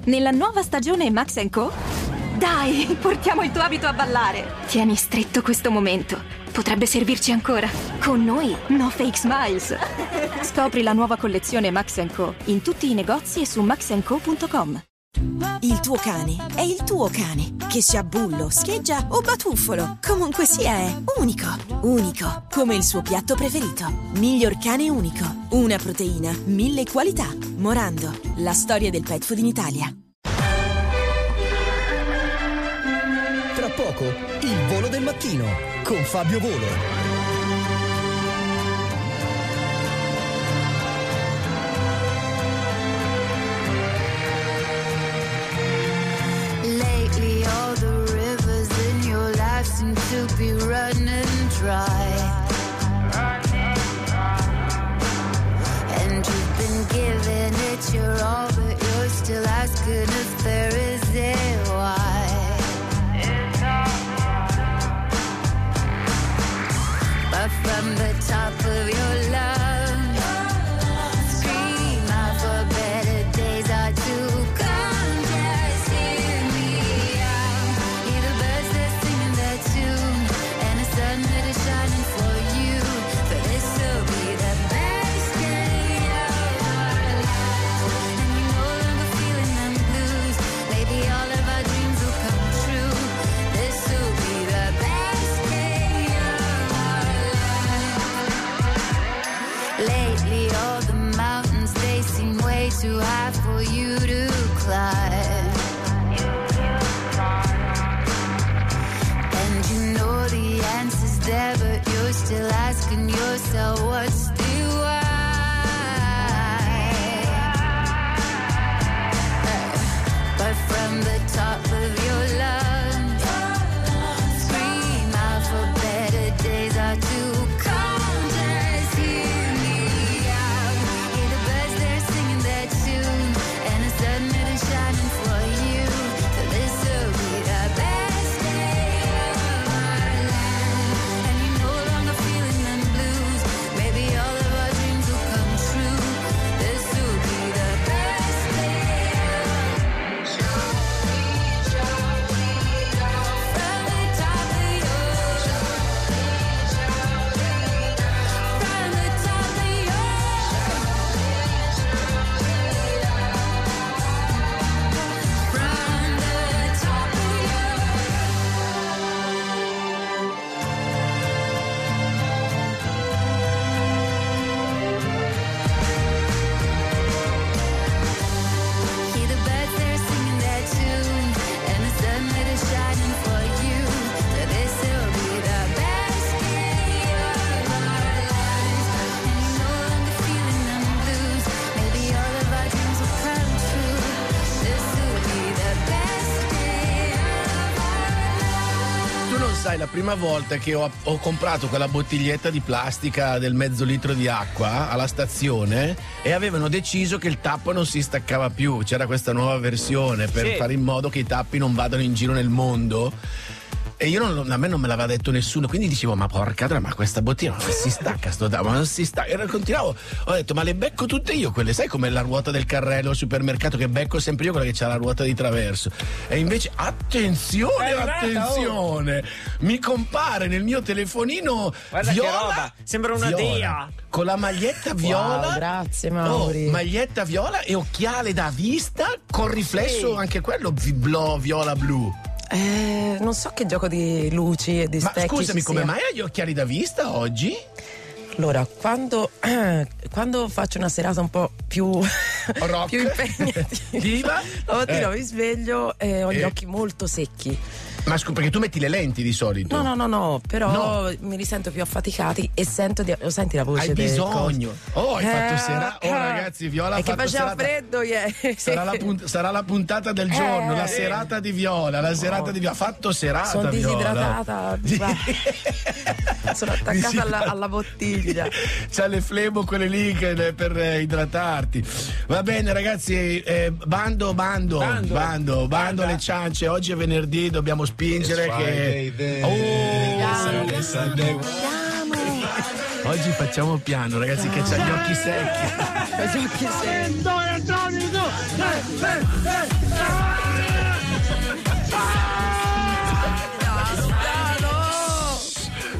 Nella nuova stagione Max & Co? Dai, portiamo il tuo abito a ballare. Tieni stretto questo momento. Potrebbe servirci ancora. Con noi, no fake smiles. Scopri la nuova collezione Max & Co in tutti i negozi e su maxandco.com. Il tuo cane è il tuo cane, che sia bullo, scheggia o batuffolo, comunque sia è unico, unico, come il suo piatto preferito. Miglior cane unico, una proteina, 1000 qualità. Morando, la storia del pet food in Italia. Tra poco, il volo del mattino con Fabio Volo. seem to be running dry, and you've been giving it your all, but you're still asking if there is a why. But from the top of your lungs, scream out for better days are to come. Just hear me out. Hear the birds, they're singing their tune, and the sun that is shining for you. For this will be the best day of our lives. And we no longer feeling them blues. Maybe all of our dreams will come true. This will be the best day of our lives. Lately all the mountains, they seem way too high for you to climb. And you know the answer's there, but you're still asking yourself what's the why. But from the top of your lungs, scream out for better days are to come. Just hear me out. Hear the birds, they're singing their tune, and the sun that is shining for you. So this will be the best day of our lives. And you're no longer feeling them blues. Maybe all of our dreams will come true. This will be the best day of from the top of your from the top of your from the top of Hear the birds, they're singing their tune, and the sun that is shining for you. So this will be the best day of our lives. And you're no longer feeling them blues. Maybe all of our dreams will come true. This will be the best day of our lives. Tu non sai, la prima volta che ho comprato quella bottiglietta di plastica del mezzo litro di acqua alla stazione e avevano deciso che il tappo non si staccava più. C'era questa nuova versione per Sì. fare in modo che i tappi non vadano in giro nel mondo. E io a me non me l'aveva detto nessuno, quindi dicevo: ma porca dra, ma questa bottiglia ma si stacca sto tappo, ma non si stacca. E continuavo, ho detto: ma le becco tutte io quelle, sai come la ruota del carrello al supermercato, che becco sempre io quella che c'ha la ruota di traverso. E invece attenzione, attenzione, mi compare nel mio telefonino Guarda viola, che roba, sembra una viola, dea. con la maglietta viola. Wow, grazie Mauri. Maglietta viola e occhiale da vista con riflesso anche quello viola blu. Non so che gioco di luci e di Ma specchi scusami, ci come sia. mai hai gli occhiali da vista oggi? Allora, quando faccio una serata un po' più Rock. più impegnativa, Diva? la mattina mi sveglio e ho gli Eh. occhi molto secchi. Ma scusa, perché tu metti le lenti di solito? No, però No. mi risento più affaticati e senti la voce Hai del bisogno. Oh, hai fatto serata. Oh, ragazzi, Viola ha è che fatto faceva serata. freddo ieri. Sarà la puntata del giorno, la serata di Viola, la serata di Viola. Ha fatto serata, Sono Viola. disidratata. Sono attaccata alla bottiglia. C'ha le flebo quelle lì per idratarti. Va bene ragazzi, bando alle ciance. Oggi è venerdì, dobbiamo spingere che oggi facciamo piano ragazzi, che c'ha gli occhi secchi. Gli occhi secchi.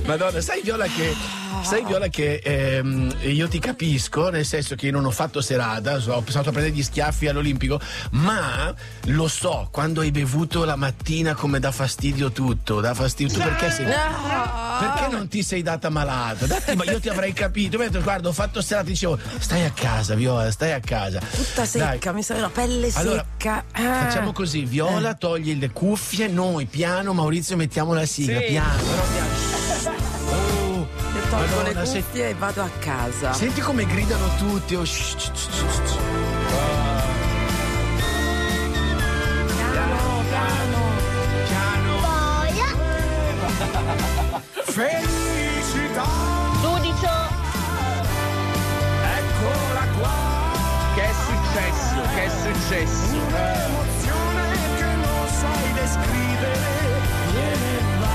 Madonna, sai Viola che io ti capisco, nel senso che io non ho fatto serata, ho pensato a prendere gli schiaffi all'Olimpico, ma lo so, quando hai bevuto la mattina come dà fastidio tutto, perché non ti sei data malata? Ma io ti avrei capito, guarda, ho fatto serata, dicevo, stai a casa Viola, stai a casa. Tutta secca, mi sa la pelle allora, secca. Facciamo così, Viola toglie le cuffie, noi piano, Maurizio mettiamo la sigla, piano, però piano. Tolgo le cuffie e vado a casa. Senti come gridano tutti. Oh, piano. Felicità. Giudice. Eccola qua. Che è successo? Un'emozione che non sai descrivere. Viene va.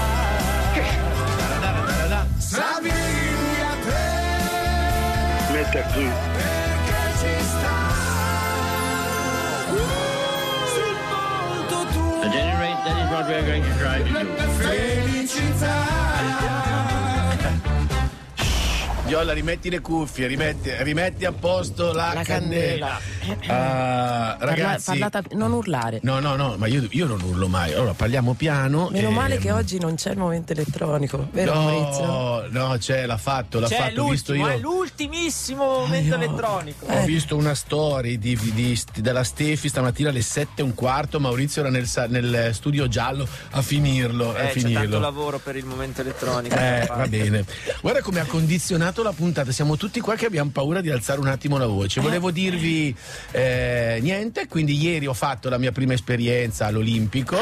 Savigli a te. Metta qui. Perché ci sta. Sul volto tuo. At any rate, that is what we are going to try to do. Felicità. Viola, rimetti le cuffie, rimetti a posto la candela. Ragazzi, non urlare. No, ma io non urlo mai. Allora parliamo piano. Meno male che oggi non c'è il momento elettronico, vero Maurizio? No, l'ha fatto. Ho visto io. È l'ultimissimo momento elettronico. Ho visto una story della Stefi stamattina alle 7:15. Maurizio era nel studio giallo a finirlo. C'è tanto lavoro per il momento elettronico. Va bene. Guarda come ha condizionato la puntata. Siamo tutti qua che abbiamo paura di alzare un attimo la voce. Volevo dirvi niente. Quindi ieri ho fatto la mia prima esperienza all'Olimpico.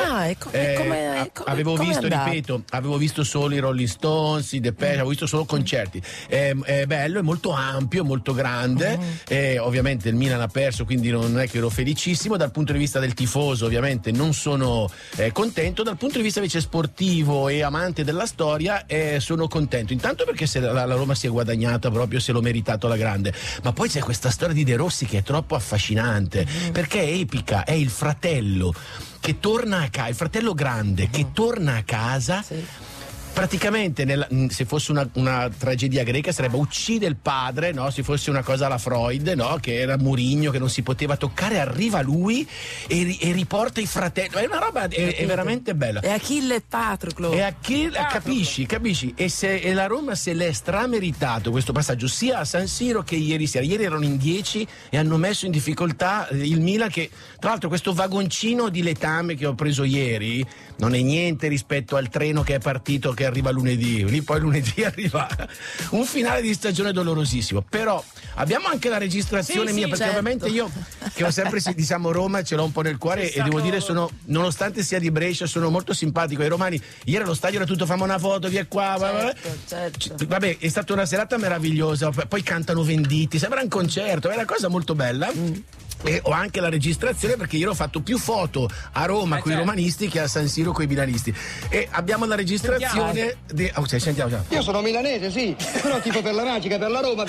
Avevo visto solo i Rolling Stones, i Depeche, avevo visto solo concerti. È bello, è molto ampio, molto grande. Ovviamente il Milan ha perso, quindi non è che ero felicissimo. Dal punto di vista del tifoso, ovviamente non sono contento. Dal punto di vista invece sportivo e amante della storia, sono contento. Intanto perché la Roma si è guadagnata proprio, se l'ho meritato alla grande. Ma poi c'è questa storia di De Rossi che è troppo affascinante, perché è epica, è il fratello che torna a casa, il fratello grande che torna a casa. Sì. Praticamente se fosse una tragedia greca sarebbe uccide il padre, no? Se fosse una cosa alla Freud, no? Che era Murigno, che non si poteva toccare, arriva lui e riporta i fratelli. È una roba, è veramente bella. E Achille e Patroclo. Capisci? E la Roma se l'è strameritato questo passaggio sia a San Siro che ieri sera. Ieri erano in 10 e hanno messo in difficoltà il Milan, che tra l'altro questo vagoncino di letame che ho preso ieri non è niente rispetto al treno che è partito, che arriva lunedì. Lì poi lunedì arriva un finale di stagione dolorosissimo. Però abbiamo anche la registrazione mia, perché ovviamente io che ho sempre Roma ce l'ho un po' nel cuore e devo dire nonostante sia di Brescia sono molto simpatico ai romani. Ieri allo stadio era tutto, fammi una foto, via qua. Certo. Vabbè, è stata una serata meravigliosa. Poi cantano Venditti, sembra un concerto, è una cosa molto bella. E ho anche la registrazione perché io ho fatto più foto a Roma con i romanisti che a San Siro con i milanisti. E abbiamo la registrazione sentiamo. Io sono milanese, sì, però tipo per la magica Roma.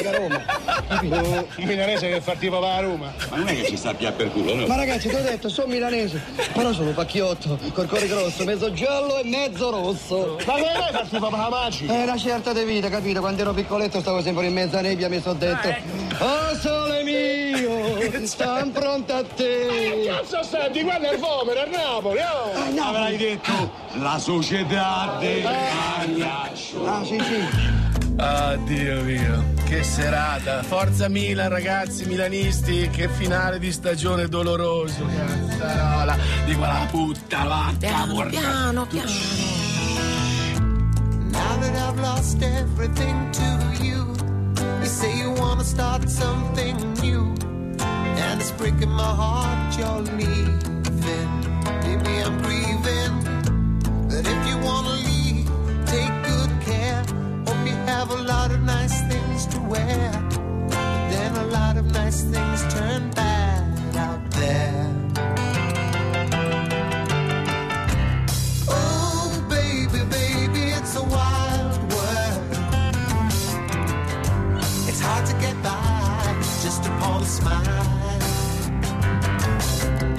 Un milanese che fa tipo per la Roma. Ma non è che ci sappia per culo, no? Ma ragazzi, ti ho detto, sono milanese, però sono pacchiotto, col cuore grosso, mezzo giallo e mezzo rosso. Ma come vai fa tipo per la magica? È una certa di vita, capito? Quando ero piccoletto stavo sempre in mezzo a nebbia, mi sono detto oh sole mio, sta pronta a te. Ma che cazzo senti? Guarda il vomero a Napoli, oh! No. Avrai detto la società del Pagliaccio. Ah, sì. Dio mio, che serata. Forza Milan, ragazzi milanisti, che finale di stagione doloroso. Cazzarola, di quella puttana. Piano. Now that I've lost everything to you, you say you wanna start something new, and it's breaking my heart you're leaving. Maybe I'm grieving, but if you wanna leave, take good care. Hope you have a lot of nice things to wear, but then a lot of nice things turn bad out there. Oh baby, it's a wild world. It's hard to get by just upon a smile.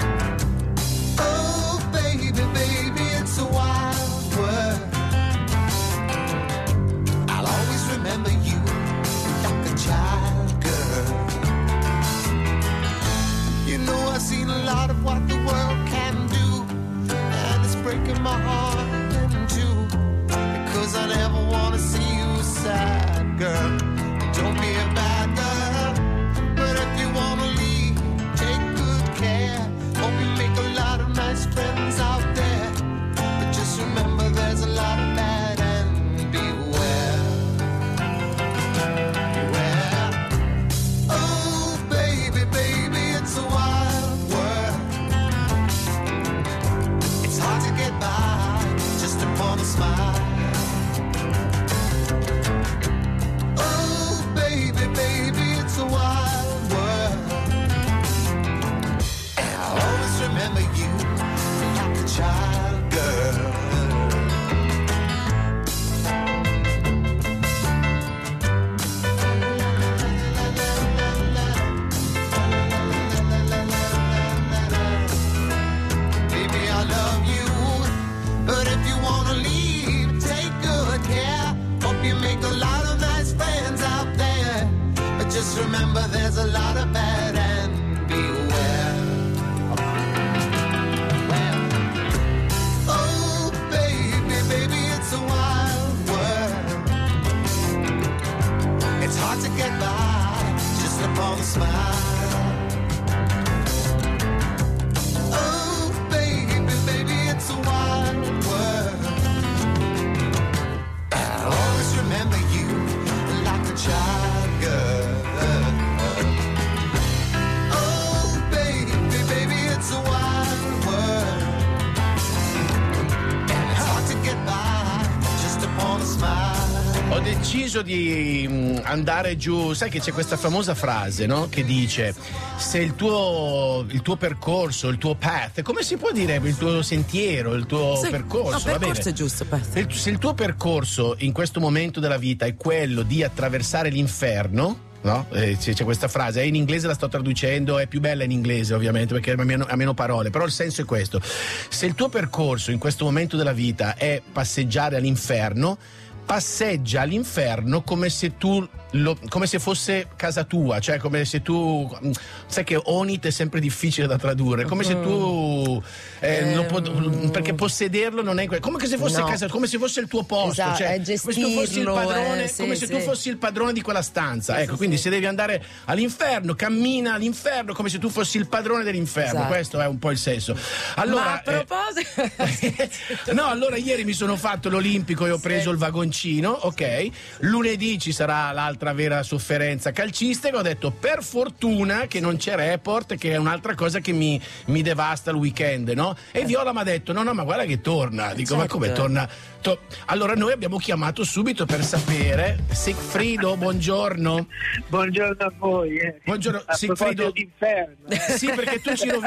Ho deciso di andare giù, sai che c'è questa famosa frase, no? Che dice: se il tuo percorso, il tuo path, come si può dire, il tuo sentiero, il tuo percorso, va bene? È giusto, path. Se il tuo percorso in questo momento della vita è quello di attraversare l'inferno, no? C'è questa frase, in inglese la sto traducendo, è più bella in inglese ovviamente perché ha meno parole, però il senso è questo: se il tuo percorso in questo momento della vita è passeggiare all'inferno, passeggia all'inferno come se fosse casa tua, cioè come se tu, sai che onit è sempre difficile da tradurre, come se tu perché possederlo non è come se fosse casa, come se fosse il tuo posto, esatto, cioè gestirlo, come se tu fossi il padrone, sì, come se tu fossi il padrone di quella stanza, ecco, quindi se devi andare all'inferno, cammina all'inferno come se tu fossi il padrone dell'inferno, esatto. Questo è un po' il senso. Allora, ma a proposito no, allora ieri mi sono fatto l'Olimpico e ho preso il vagoncino, ok, lunedì ci sarà l'altra vera sofferenza calcistica, ho detto per fortuna che non c'è report, che è un'altra cosa che mi devasta il weekend, no? E Viola mi ha detto no ma guarda che torna, dico certo. Ma come torna? Allora noi abbiamo chiamato subito per sapere. Sigfrido, buongiorno. Buongiorno a voi. Buongiorno Sigfrido. Sì, perché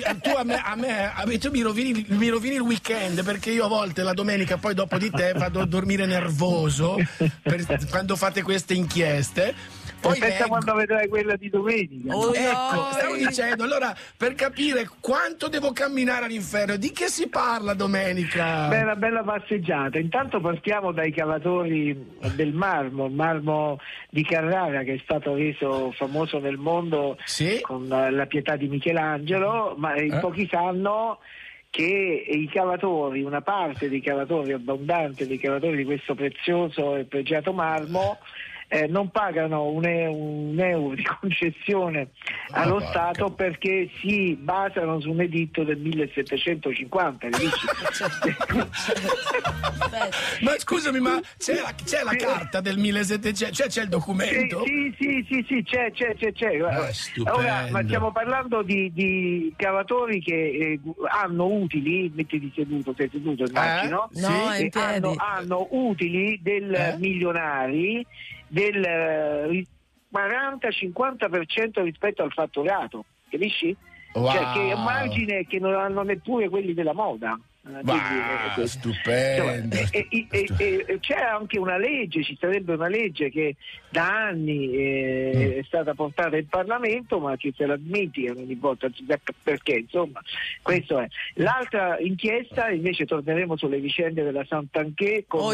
tu mi rovini il weekend, perché io a volte la domenica poi dopo di te vado a dormire nervoso quando fate queste inchieste. Poi aspetta quando vedrai quella di domenica. Ecco, stavo dicendo, allora, per capire quanto devo camminare all'inferno, di che si parla domenica? Beh, una bella passeggiata. Intanto partiamo dai cavatori del marmo, il marmo di Carrara, che è stato reso famoso nel mondo con la Pietà di Michelangelo, ma in pochi sanno che i cavatori, una parte dei cavatori, abbondante dei cavatori di questo prezioso e pregiato marmo, non pagano un euro di concessione allo Stato perché si basano su un editto del 1750. Ma scusami, ma c'è la carta del 1700, cioè c'è il documento? Sì, c'è. Ora, ma stiamo parlando di cavatori che hanno utili, mettiti seduto, sei seduto immagino, no, in piedi. Hanno utili del milionari del 40-50% rispetto al fatturato, capisci? Wow. Cioè che è un margine che non hanno neppure quelli della moda. Stupendo. E c'è anche una legge, ci sarebbe una legge che da anni è stata portata in Parlamento, ma che se la dimenticano ogni volta, perché insomma questo è. L'altra inchiesta invece, torneremo sulle vicende della Santanchè con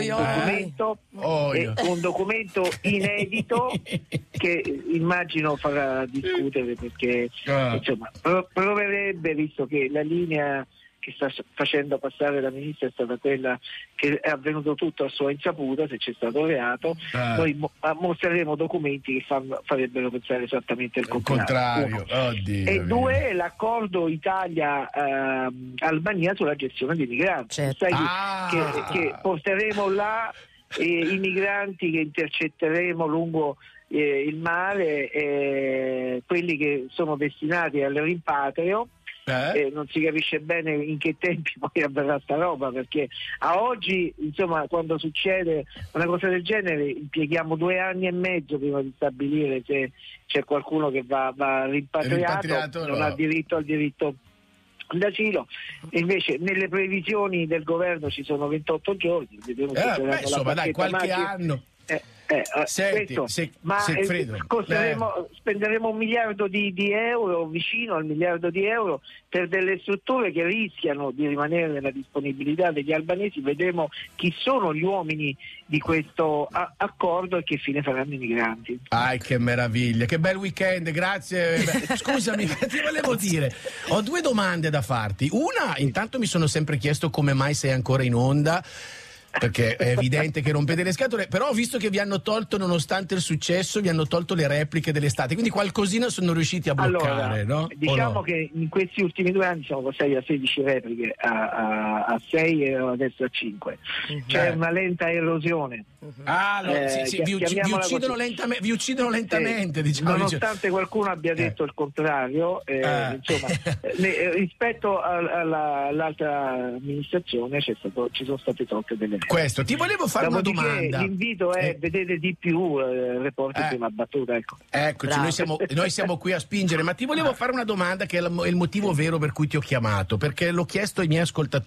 un documento inedito che immagino farà discutere, perché insomma proverebbe, visto che la linea che sta facendo passare la ministra è stata quella che è avvenuto tutto a sua insaputa, se c'è stato reato, noi mostreremo documenti che farebbero pensare esattamente il contrario. Oddio, e due, l'accordo Italia-Albania sulla gestione dei migranti. Certo. Che porteremo là i migranti che intercetteremo lungo il mare, quelli che sono destinati al rimpatrio. Non si capisce bene in che tempi poi avverrà sta roba, perché a oggi, insomma, quando succede una cosa del genere impieghiamo 2 anni e mezzo prima di stabilire se c'è qualcuno che va rimpatriato, non ha diritto al diritto d'asilo. E invece nelle previsioni del governo ci sono 28 giorni, insomma dai, qualche anno. Senti, spenderemo 1 miliardo di euro, vicino al 1 miliardo di euro, per delle strutture che rischiano di rimanere nella disponibilità degli albanesi. Vedremo chi sono gli uomini di questo accordo e che fine faranno i migranti. Che meraviglia, che bel weekend, grazie. Scusami, ti volevo dire, ho 2 domande da farti. Una, intanto mi sono sempre chiesto come mai sei ancora in onda, perché è evidente che rompete le scatole, però ho visto che vi hanno tolto, nonostante il successo, vi hanno tolto le repliche dell'estate, quindi qualcosina sono riusciti a bloccare, no? Diciamo che in questi ultimi 2 anni siamo passati da 16 repliche a 6 e adesso a 5. C'è una lenta erosione. Vi uccidono lentamente, diciamo. Nonostante qualcuno abbia detto il contrario, insomma, rispetto all'altra amministrazione ci sono state tolte delle Questo, ti volevo fare una Dopodiché domanda. L'invito è vedete di più Reporter prima battuta, ecco. Eccoci, noi siamo qui a spingere, ma ti volevo fare una domanda che è il motivo vero per cui ti ho chiamato, perché l'ho chiesto ai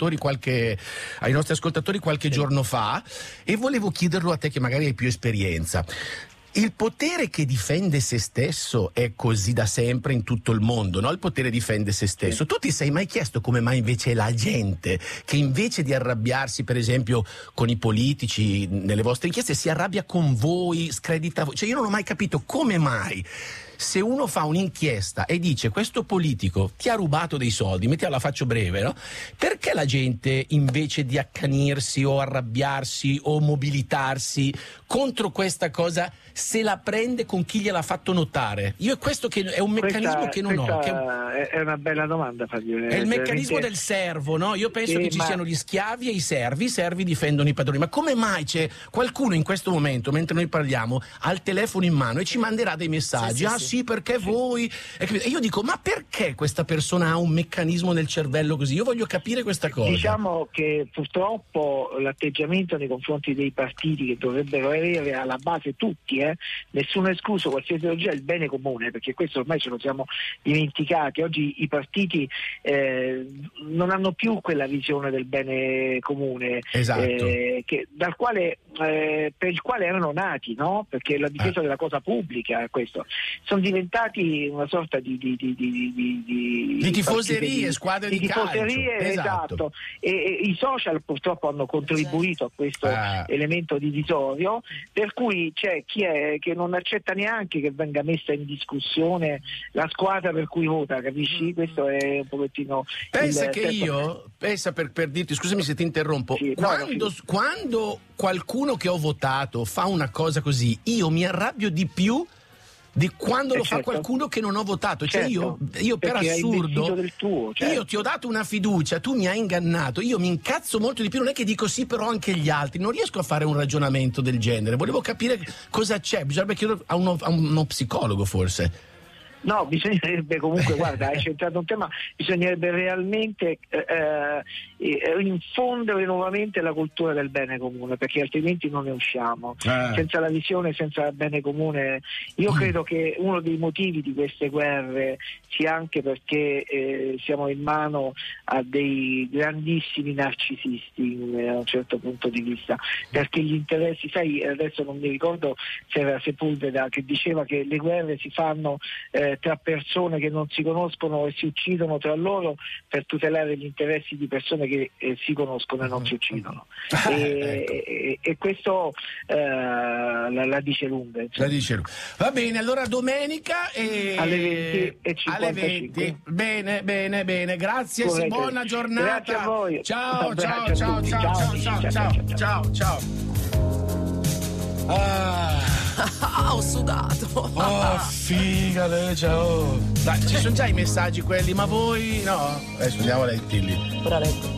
nostri ascoltatori qualche giorno fa e volevo chiederlo a te che magari hai più esperienza. Il potere che difende se stesso è così da sempre in tutto il mondo, no? Il potere difende se stesso. Tu ti sei mai chiesto come mai invece la gente, che invece di arrabbiarsi per esempio con i politici nelle vostre inchieste, si arrabbia con voi, scredita voi? Cioè io non ho mai capito come mai, se uno fa un'inchiesta e dice questo politico ti ha rubato dei soldi, mettiamo la faccio breve, no? Perché la gente invece di accanirsi o arrabbiarsi o mobilitarsi contro questa cosa se la prende con chi gliel'ha fatto notare? Io è questo che è un meccanismo che non ho. È una bella domanda, Fabio. È il meccanismo del servo, no? Io penso che ci siano gli schiavi e i servi difendono i padroni. Ma come mai c'è qualcuno in questo momento, mentre noi parliamo, ha il telefono in mano e ci manderà dei messaggi? Sì, perché voi... E io dico, ma perché questa persona ha un meccanismo nel cervello così? Io voglio capire questa cosa. Diciamo che purtroppo l'atteggiamento nei confronti dei partiti, che dovrebbero avere alla base tutti, nessuno escluso, qualsiasi ideologia, il bene comune, perché questo ormai ce lo siamo dimenticati. Oggi i partiti non hanno più quella visione del bene comune, esatto. Per il quale erano nati, no? Perché la difesa della cosa pubblica, questo. Sono diventati una sorta di tifoserie, squadre di tifoserie, calcio. Esatto. E i social purtroppo hanno contribuito a questo elemento divisorio, per cui c'è chi è che non accetta neanche che venga messa in discussione la squadra per cui vota, capisci? Questo è un pochettino... Pensa per dirti, scusami se ti interrompo, quando qualcuno che ho votato fa una cosa così, io mi arrabbio di più di quando lo fa qualcuno che non ho votato. Cioè io per assurdo del tuo, io ti ho dato una fiducia, tu mi hai ingannato, io mi incazzo molto di più, non è che dico sì però anche gli altri, non riesco a fare un ragionamento del genere. Volevo capire cosa c'è, bisognerebbe chiedere a uno psicologo forse. No, bisognerebbe comunque, guarda, hai centrato un tema, bisognerebbe realmente infondere nuovamente la cultura del bene comune, perché altrimenti non ne usciamo. Senza la visione, senza il bene comune. Io credo che uno dei motivi di queste guerre sia anche perché siamo in mano a dei grandissimi narcisisti da un certo punto di vista, perché gli interessi, sai, adesso non mi ricordo se era Sepulveda che diceva che le guerre si fanno tra persone che non si conoscono e si uccidono tra loro per tutelare gli interessi di persone che si conoscono e non si uccidono. E questo la dice lunga. La dice lunga. Va bene, allora domenica alle 20:55. Bene, grazie, buona giornata. Grazie a voi. Ciao. Ho sudato. Figa, ciao. Dai, ci sono già i messaggi quelli, ma voi no? Adesso andiamo a leggerli. Ora leggo.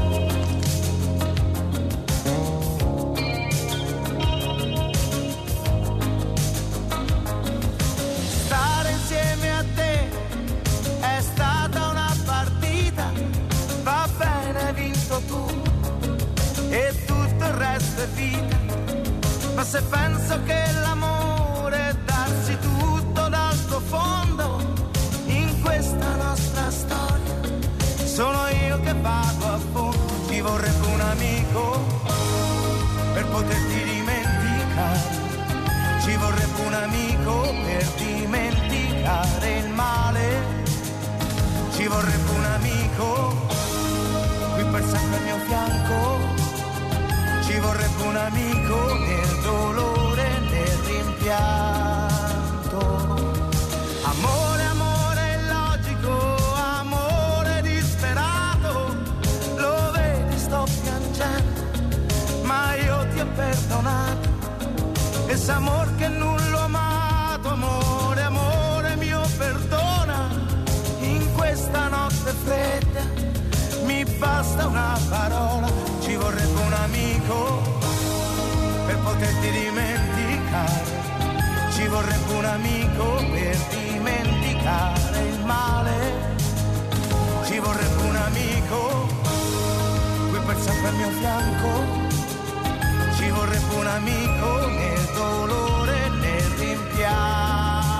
Stare insieme a te è stata una partita, va bene, hai vinto tu e tutto il resto è vita. Ma se penso che l'amore è darsi tutto dal tuo fondo in questa nostra storia, sono io che vado a fondo. Ti vorrebbe un amico per poterti dimenticare, ci vorrebbe un amico per dimenticare il male, ci vorrebbe un amico qui per sempre al mio fianco, ci vorrebbe un amico nel dolore, nel rimpianto. Amore, amore illogico, amore disperato, lo vedi sto piangendo, ma io ti ho perdonato. Ese amor che non l'ho amato, amore, amore mio perdona. In questa notte fredda mi basta una parola, ci vorrebbe un amico per poterti dimenticare, ci vorrebbe un amico per dimenticare il male, ci vorrebbe un amico qui per sempre al mio fianco, vorrebbe un amico nel dolore e nel rimpianto.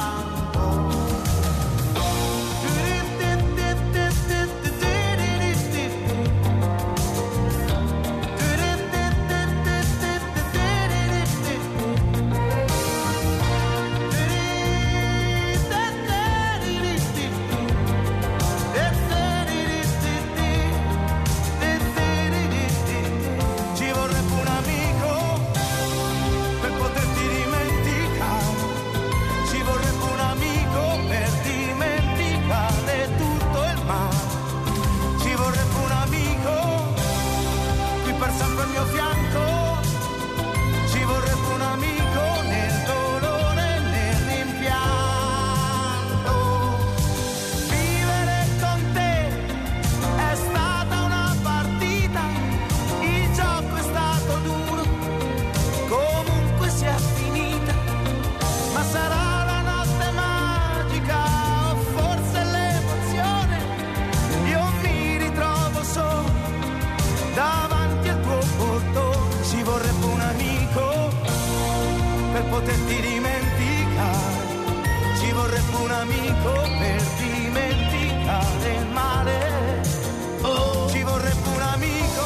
Poterti dimenticare, ci vorrebbe un amico per dimenticare il male. Ci vorrebbe un amico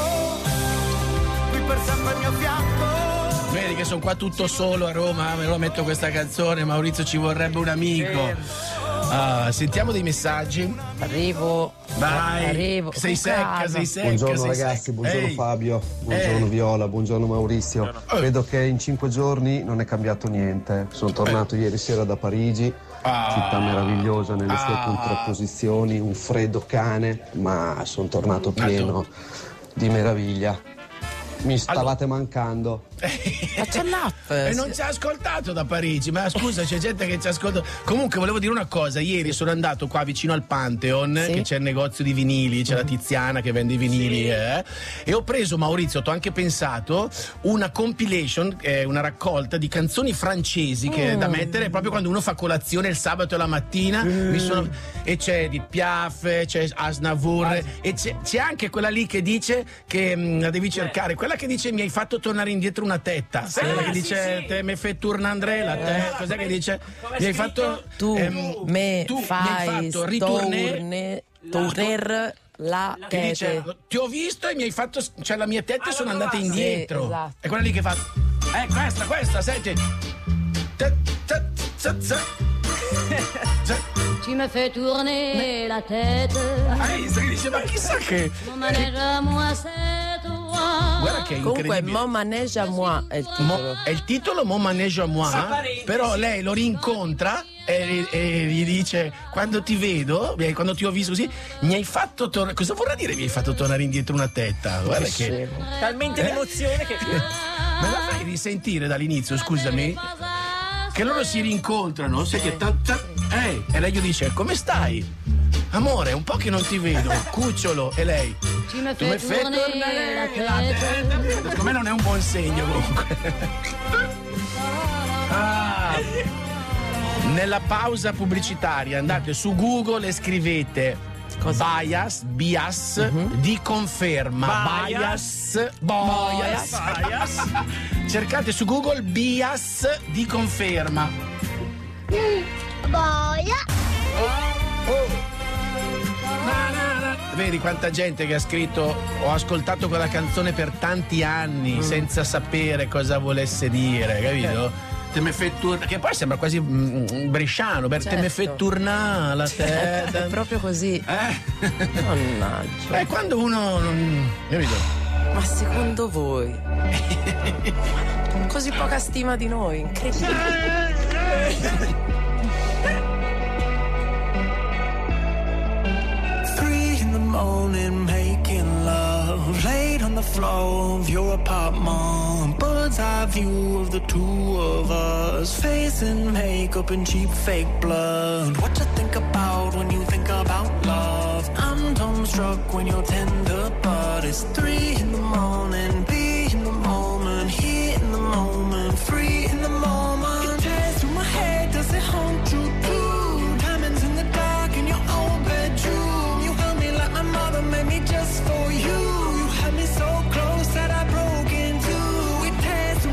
qui per sempre al mio fianco. Vedi che sono qua tutto solo a Roma, me lo metto questa canzone, Maurizio, ci vorrebbe un amico. Sentiamo dei messaggi. Arrivo. Vai. Arrivo. Sei secca. Buongiorno ragazzi, buongiorno Fabio, buongiorno Viola, buongiorno Maurizio. Credo che in 5 giorni non è cambiato niente. Sono tornato ieri sera da Parigi, città meravigliosa nelle sue contrapposizioni, un freddo cane, ma sono tornato pieno di meraviglia. Mi stavate mancando. Ma c'è l'app. E non ci ha ascoltato da Parigi. Ma scusa, c'è gente che ci ascolta. Comunque volevo dire una cosa. Ieri sono andato qua vicino al Pantheon, che c'è il negozio di vinili, c'è la Tiziana che vende i vinili, e ho preso, Maurizio, t'ho anche pensato, una compilation, una raccolta di canzoni francesi che da mettere proprio quando uno fa colazione il sabato e la mattina. E c'è di Piaf, c'è Aznavour, e c'è anche quella lì che dice che la devi cercare, quella che dice mi hai fatto tornare indietro una tetta, sai quella che dice te me fai tourner la testa, cos'è che dice? Mi hai fatto tu mi fai tourner la che dice ti ho visto e mi hai fatto, cioè la mia tetta sono andate indietro, esatto. È quella lì che fa questa senti Tu me fais tourner la tête. Dice, ma chissà che guarda che comunque Mon manège à moi è il titolo. È il titolo Mon manège à moi, però lei lo rincontra e gli dice quando ti vedo, quando ti ho visto così mi hai fatto tornare, cosa vorrà dire mi hai fatto tornare indietro una tetta? Guarda che talmente l'emozione che me la fai risentire dall'inizio, scusami, che loro si rincontrano, sai che e lei gli dice come stai? Amore, un po' che non ti vedo, cucciolo, e lei tu mi fai tornare la testa. Secondo me non è un buon segno comunque. Nella pausa pubblicitaria andate su Google e scrivete bias di conferma. Bias. Cercate su Google bias di conferma. Vedi quanta gente che ha scritto ho ascoltato quella canzone per tanti anni senza sapere cosa volesse dire, capito? Te me fai tournare, che poi sembra quasi bresciano, te me fai tournare la testa. È proprio così. Mannaggia. È quando uno non, capito? Ma secondo voi così poca stima di noi, incredibile. Morning making love, laid on the floor of your apartment. Bird's eye view of the two of us, facing makeup and cheap fake blood. What you think about when you think about love? I'm dumbstruck when you're tender, but it's 3 in the morning. Be in the moment, here in the moment, free in the moment. It tears through my head, does it haunt you too? Diamonds in the dark in your own bedroom. Mother made me just for you. You had me so close that I broke into. It tears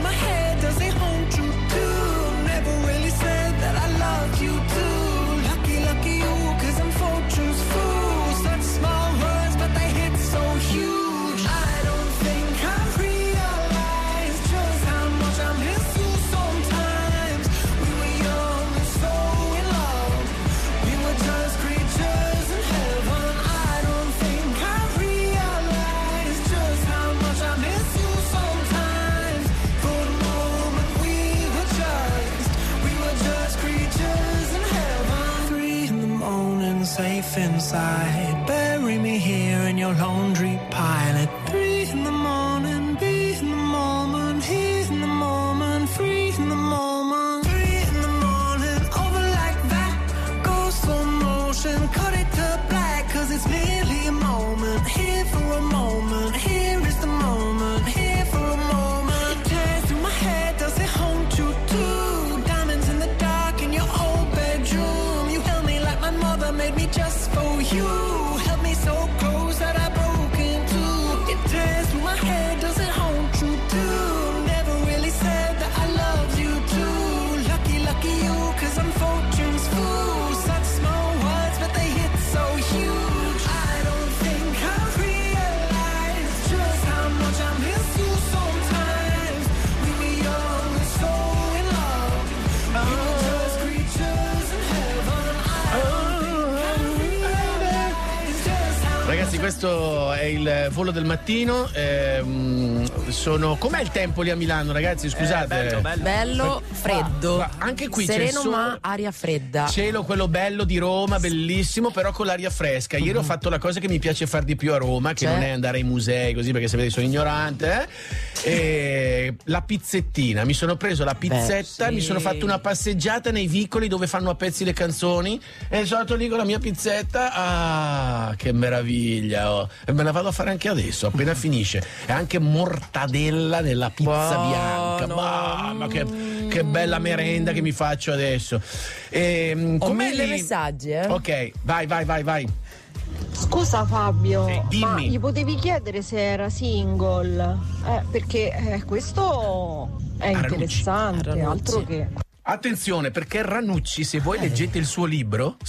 inside. Bury me here in your laundry pile at 3 in the morning. Be in the moment, here in the moment, free in the moment. 3 in the morning, over like that. Go slow motion, cut it to black, 'cause it's merely a moment. Here for a moment, here is the moment, here for a moment. It tears through my head, does it haunt you too? Diamonds in the dark in your old bedroom. You held me like my mother made me just for you. Held me so close that I broke in two. It tears through my head, does it haunt you too? Never really said that I love you too. Lucky, lucky you, 'cause I'm fortune's fool. Such small words, but they hit so huge. I don't think I've realized just how much I miss you sometimes. We were young and so in love. We were just creatures in heaven. I don't think I've realized just how. Ragazzi, questo è il volo del mattino. Com'è il tempo lì a Milano, ragazzi? Scusate. Bello, freddo. Anche qui sereno, c'è il sole, ma aria fredda. Cielo quello bello di Roma, bellissimo, però con l'aria fresca. Ieri ho fatto la cosa che mi piace far di più a Roma, che non è andare ai musei così, perché sapete sono ignorante. E la pizzettina. Mi sono preso la pizzetta, mi sono fatto una passeggiata nei vicoli dove fanno a pezzi le canzoni e sono andato lì con la mia pizzetta. Ah, che meraviglia! Oh. E me la vado a fare anche adesso, appena finisce. E anche mortadella nella pizza bianca. Ma che bella merenda che mi faccio adesso. Ho 1000 messaggi, Ok, vai. Scusa Fabio, dimmi. ma gli potevi chiedere se era single? Perché questo è interessante, altro che... Attenzione, perché Ranucci, se voi leggete il suo libro,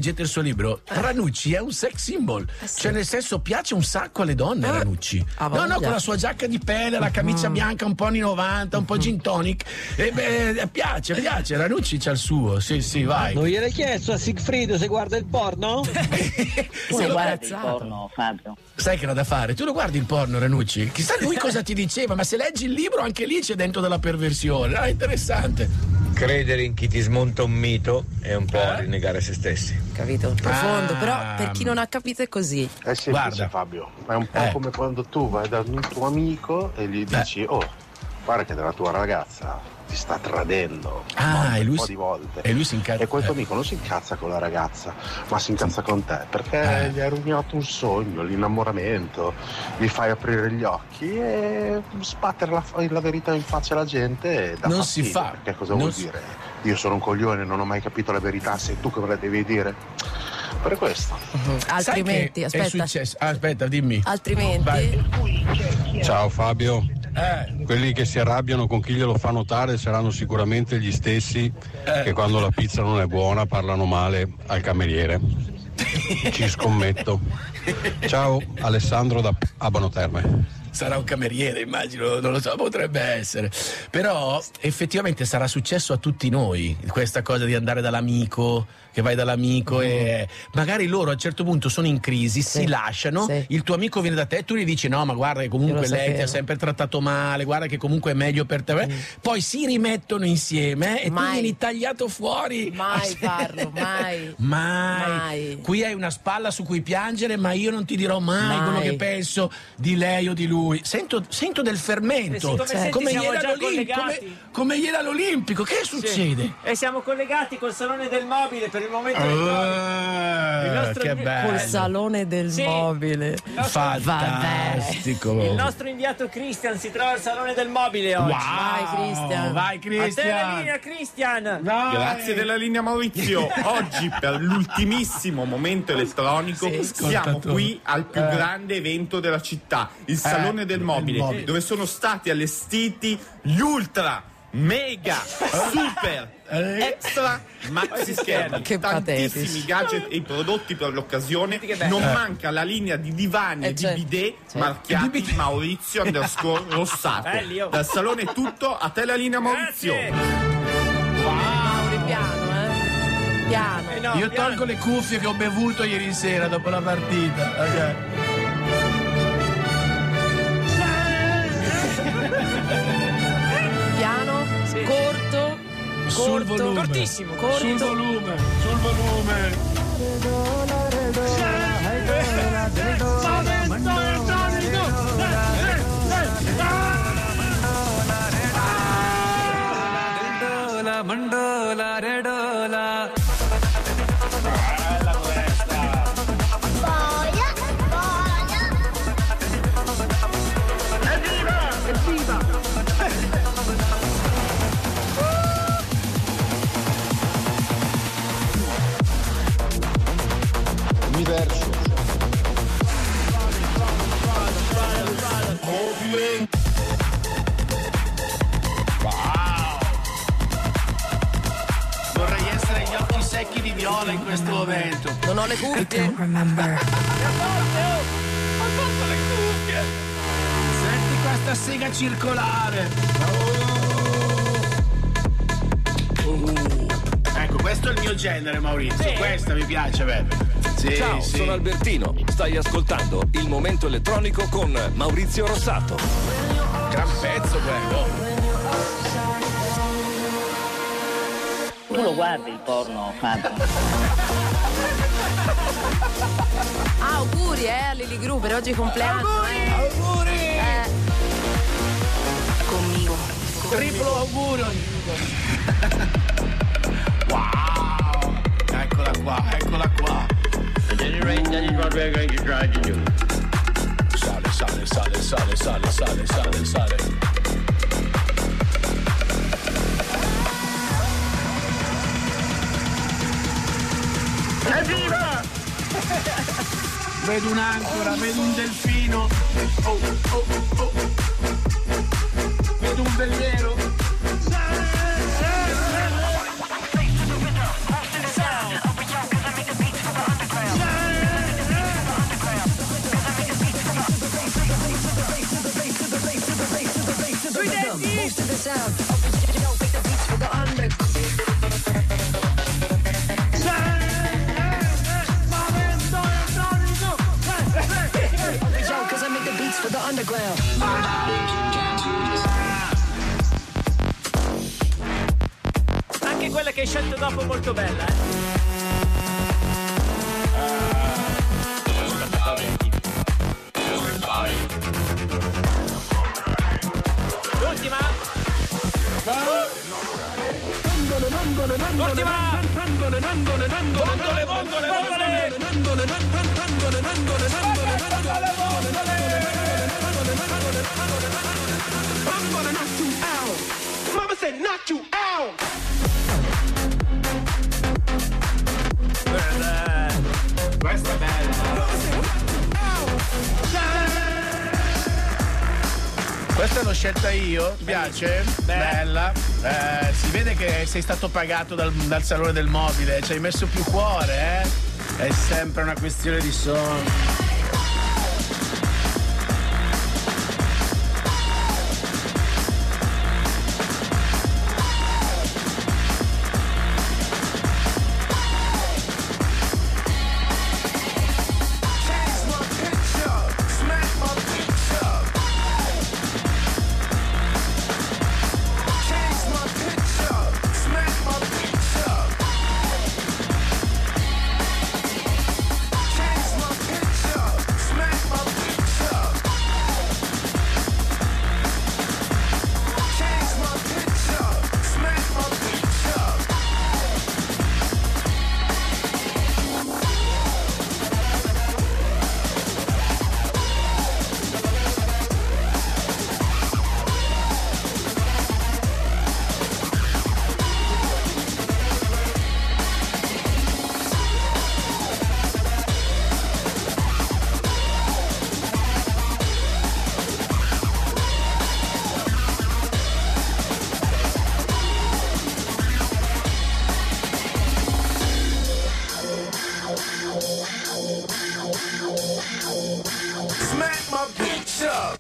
Ranucci è un sex symbol. Cioè, nel senso, piace un sacco alle donne Ranucci. No, con la sua giacca di pelle, la camicia bianca un po' anni 90, un po' gin tonic. Piace. Ranucci c'ha il suo. Sì, vai. Non gliel'hai chiesto a Siegfried se guarda il porno? Se lo guardi il porno, Fabio. Sai che era da fare? Tu lo guardi il porno, Ranucci? Chissà lui cosa ti diceva, ma se leggi il libro anche lì c'è dentro della perversione. È interessante. Credere in chi ti smonta un mito è un po' rinnegare se stessi. Capito? Profondo, però per chi non ha capito è così. È semplice, Fabio, è un po' come quando tu vai da un tuo amico e gli dici guarda che della tua ragazza ti sta tradendo un po' di volte. E lui si incazza. E quel tuo amico non si incazza con la ragazza, ma si incazza con te perché gli hai rovinato un sogno, l'innamoramento, gli fai aprire gli occhi e sbattere la verità in faccia alla gente e non si fa. Perché cosa vuol dire? Io sono un coglione, non ho mai capito la verità, sei tu che me la devi dire. Per questo. Altrimenti, aspetta, dimmi. Altrimenti. Ciao Fabio. Quelli che si arrabbiano con chi glielo fa notare saranno sicuramente gli stessi che quando la pizza non è buona parlano male al cameriere. Ci scommetto. Ciao, Alessandro da Abano Terme. Sarà un cameriere, immagino, non lo so, potrebbe essere. Però effettivamente sarà successo a tutti noi questa cosa di andare dall'amico, che vai dall'amico e magari loro a un certo punto sono in crisi, si lasciano, il tuo amico viene da te e tu gli dici no, ma guarda che comunque lei ti ha sempre trattato male, guarda che comunque è meglio per te. Poi si rimettono insieme e tu vieni tagliato fuori. Mai farlo, mai. Qui hai una spalla su cui piangere, ma io non ti dirò mai quello che penso di lei o di lui. Sento del fermento, come ieri all'Olimpico. Che succede? E siamo collegati col Salone del Mobile per il momento che bello. Col Salone del Mobile. Fantastico. Il nostro inviato Christian si trova al Salone del Mobile oggi. Vai Christian. A te la linea, Christian. Grazie della linea, Maurizio. Oggi per l'ultimissimo momento elettronico siamo qui al più grande evento della città, il Salone del Mobile, dove sono stati allestiti gli ultra mega super extra maxi schermi, tantissimi gadget e prodotti per l'occasione. Non manca la linea di divani e di bidet marchiati Maurizio _Rossato. Dal salone è tutto, a te la linea, Maurizio. Piano. Io tolgo le cuffie che ho bevuto ieri sera dopo la partita. Okay. Piano, corto, sul volume. Cortissimo. Sul volume. Mandola, redola. Bella questa. Boia, boia. Evviva, evviva. Universo. Vorrei essere gli occhi secchi di Viola in questo momento. Non ho le cuffie. Ho fatto le cuffie. Senti questa sega circolare. Ecco, questo è il mio genere, Maurizio. Sì. Questa mi piace, bene. Sì, Ciao, sì. sono Albertino. Stai ascoltando Il Momento Elettronico con Maurizio Rossato. Gran pezzo quello. Tu lo guardi il porno, Fabio? Auguri a Lily Gruber, oggi compleanno. Auguri! Conmigo. Triplo augurio. Wow! Eccola qua, eccola qua. At any rate, that is what we're going to try to do. Sale, sale, sale, sale, sale, sale, sale, sale. Evviva! Vedo un'ancora, vedo un delfino. Oh, oh, oh. Vedo un veliero. Anche quella che hai scelto dopo è molto bella, L'ultima! L'ultima! Vondole, vondole, vondole! I'm gonna knock you out. Mama said knock you out. Questa è bella. Questa l'ho scelta io, ti piace? Bella. Si vede che sei stato pagato dal Salone del Mobile, ci hai messo più cuore, eh? È sempre una questione di sonno. Smack my bitch up.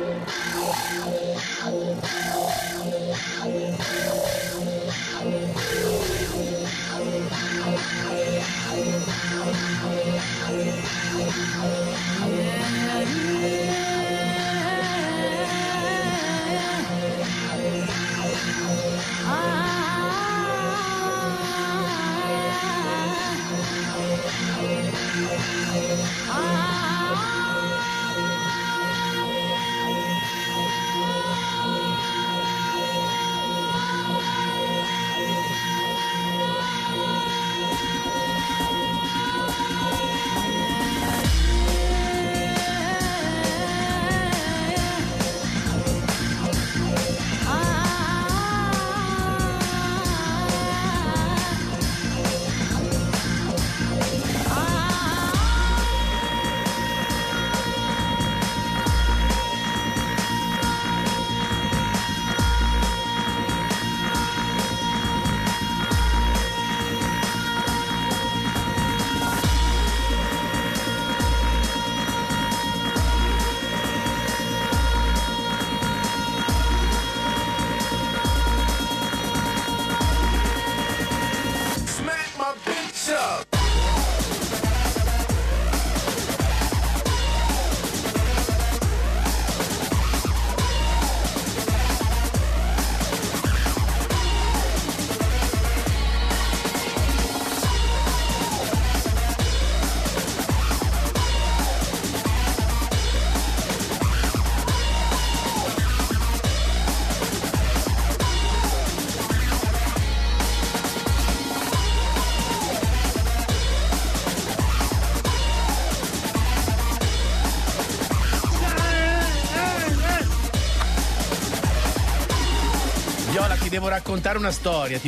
Ti devo raccontare una storia,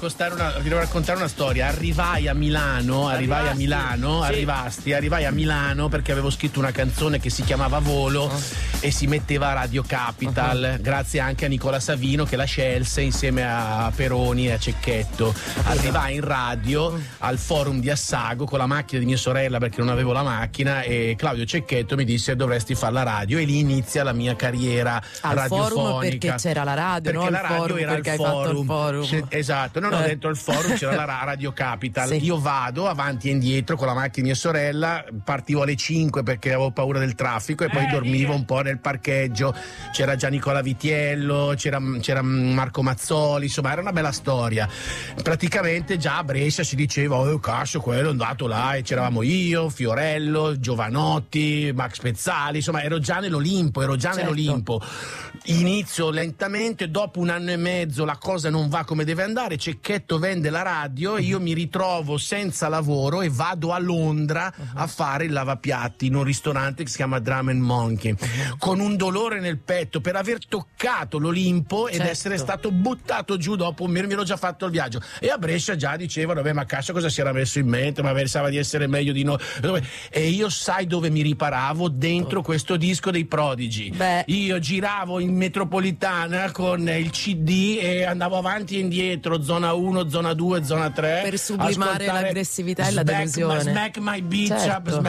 Arrivai a Milano, arrivai a Milano perché avevo scritto una canzone che si chiamava Volo e si metteva a Radio Capital, grazie anche a Nicola Savino che la scelse insieme a Peroni e a Cecchetto. Arrivai in radio al forum di Assago con la macchina di mia sorella perché non avevo la macchina e Claudio Cecchetto mi disse dovresti fare la radio e lì inizia la mia carriera al radiofonica. Forum perché c'era la radio, perché no? la radio forum, era perché il hai fatto il forum. Esatto, dentro il forum c'era la Radio Capital. Sì. Io vado avanti e indietro con la macchina di mia sorella, partivo alle 5 perché avevo paura del traffico e poi dormivo un po' nel parcheggio. C'era già Nicola Vitiello, c'era Marco Mazzoli, insomma era una bella storia. Praticamente già a Brescia si diceva cazzo, quello è andato là, e c'eravamo io, Fiorello, Giovanotti, Max Pezzali, insomma ero già nell'Olimpo. Inizio lentamente, dopo un anno e mezzo la cosa non va come deve andare, Cecchetto vende la radio e io mi ritrovo senza lavoro e vado a Londra a fare il lavapiatti in un ristorante che si chiama Drum and Monkey, con un dolore nel petto per aver toccato l'Olimpo ed essere stato buttato giù dopo mi ero già fatto il viaggio. E a Brescia già dicevano ma cazzo cosa si era messo in mente, ma pensava di essere meglio di noi, e io sai dove mi riparavo? Dentro questo disco dei Prodigy. Io giravo in metropolitana con il CD e andavo avanti e indietro, zona 1, zona 2, zona 3 per sublimare l'aggressività e la delusione. Smack my bitch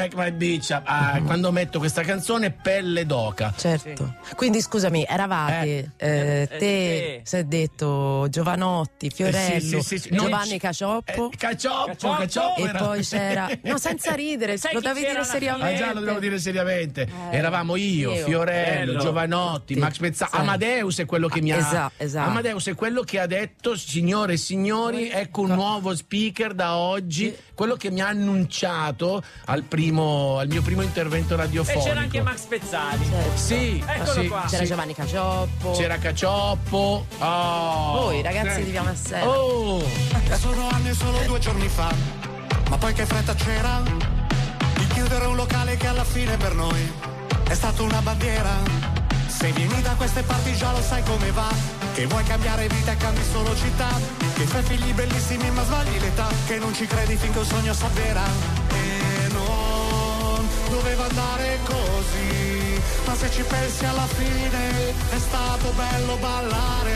up. Quando metto questa canzone, pelle d'oca. Certo. Quindi scusami, eravate te si è detto Giovanotti, Fiorello, Giovanni Cacioppo. Cacioppo e poi c'era senza ridere, lo devi dire seriamente. Già lo devo dire seriamente. Eravamo io, Fiorello, Giovanotti, Max Pezzali. Amadeus è quello che mi ha esatto. Amadeus è quello che ha detto signore e signori, ecco un nuovo speaker da oggi, quello che mi ha annunciato al mio primo intervento radiofonico. E c'era anche Max Pezzali. Sì, eccolo qua. C'era Giovanni Cacioppo. C'era Cacioppo. Voi ragazzi di Via Massena. Sono anni e solo 2 giorni fa, ma poi che fretta c'era di chiudere un locale che alla fine per noi è stato una bandiera. Se vieni da queste parti già lo sai come va, che vuoi cambiare vita e cambi solo città, che fai figli bellissimi ma sbagli l'età, che non ci credi finché un sogno s'avvera. E non doveva andare così, ma se ci pensi alla fine è stato bello ballare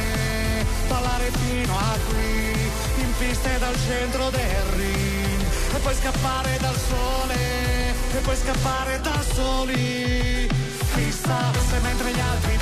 fino a qui, in piste dal centro del ring, e poi scappare dal sole, e poi scappare da soli. Chissà se mentre gli altri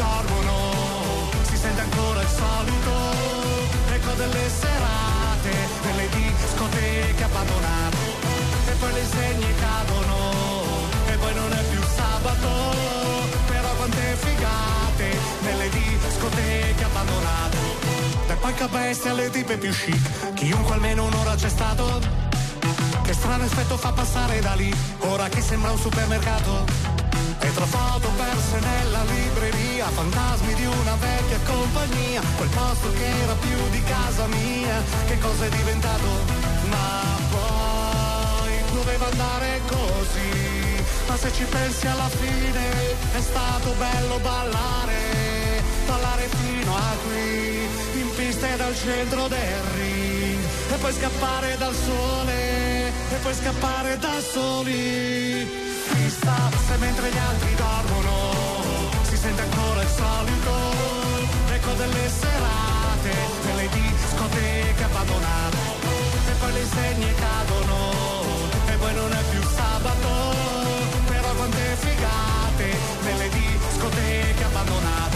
le segne cadono e poi non è più sabato, però quante figate nelle discoteche abbandonate, dai pancabestie alle tipe più chic, chiunque almeno un'ora c'è stato, che strano effetto fa passare da lì, ora che sembra un supermercato. Retrofoto perse nella libreria, fantasmi di una vecchia compagnia, quel posto che era più di casa mia, che cosa è diventato? Ma poi doveva andare così, ma se ci pensi alla fine è stato bello ballare, ballare fino a qui, in pista e dal centro del ring, e poi scappare dal sole, e poi scappare da soli. Chissà se mentre gli altri dormono si sente ancora il solito eco delle serate nelle discoteche abbandonate, e poi le insegne cadono e poi non è più sabato, però quante figate nelle discoteche abbandonate.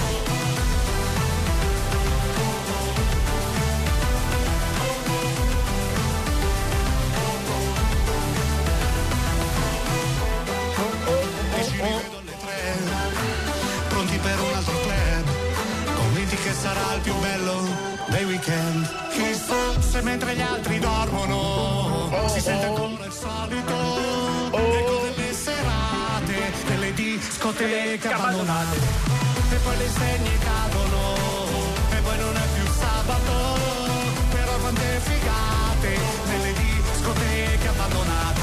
Pronti per un altro club, convinti che sarà il più bello dei weekend. Chissà se mentre gli altri dormono si sente ancora il solito eco delle serate delle discoteche abbandonate, e poi le insegne cadono e poi non è più sabato, però quante figate nelle discoteche abbandonate.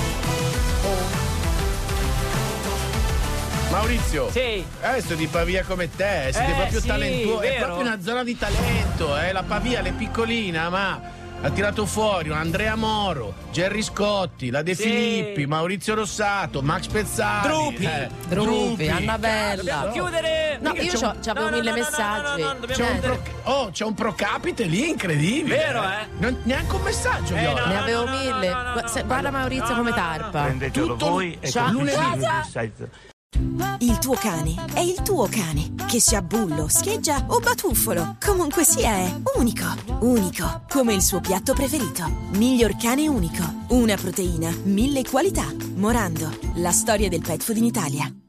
Maurizio, sì. Adesso di Pavia come te, siete proprio sì, talentuosi, è vero? proprio una zona di talento, la Pavia è piccolina, ma ha tirato fuori un Andrea Moro, Gerry Scotti, la De Sì. Filippi, Maurizio Rossato, Max Pezzali, Drupi, Annabella. Dobbiamo chiudere. No, io c'avevo 1000 messaggi. C'è un pro capite lì incredibile. Vero, neanche un messaggio, Viola. Ne avevo 1000. Guarda Maurizio come tarpa. Prendetelo voi e lunedì. Il tuo cane è il tuo cane, che sia bullo, scheggia o batuffolo, comunque sia è unico, unico, come il suo piatto preferito. Miglior cane unico, una proteina, 1000 qualità. Morando, la storia del pet food in Italia.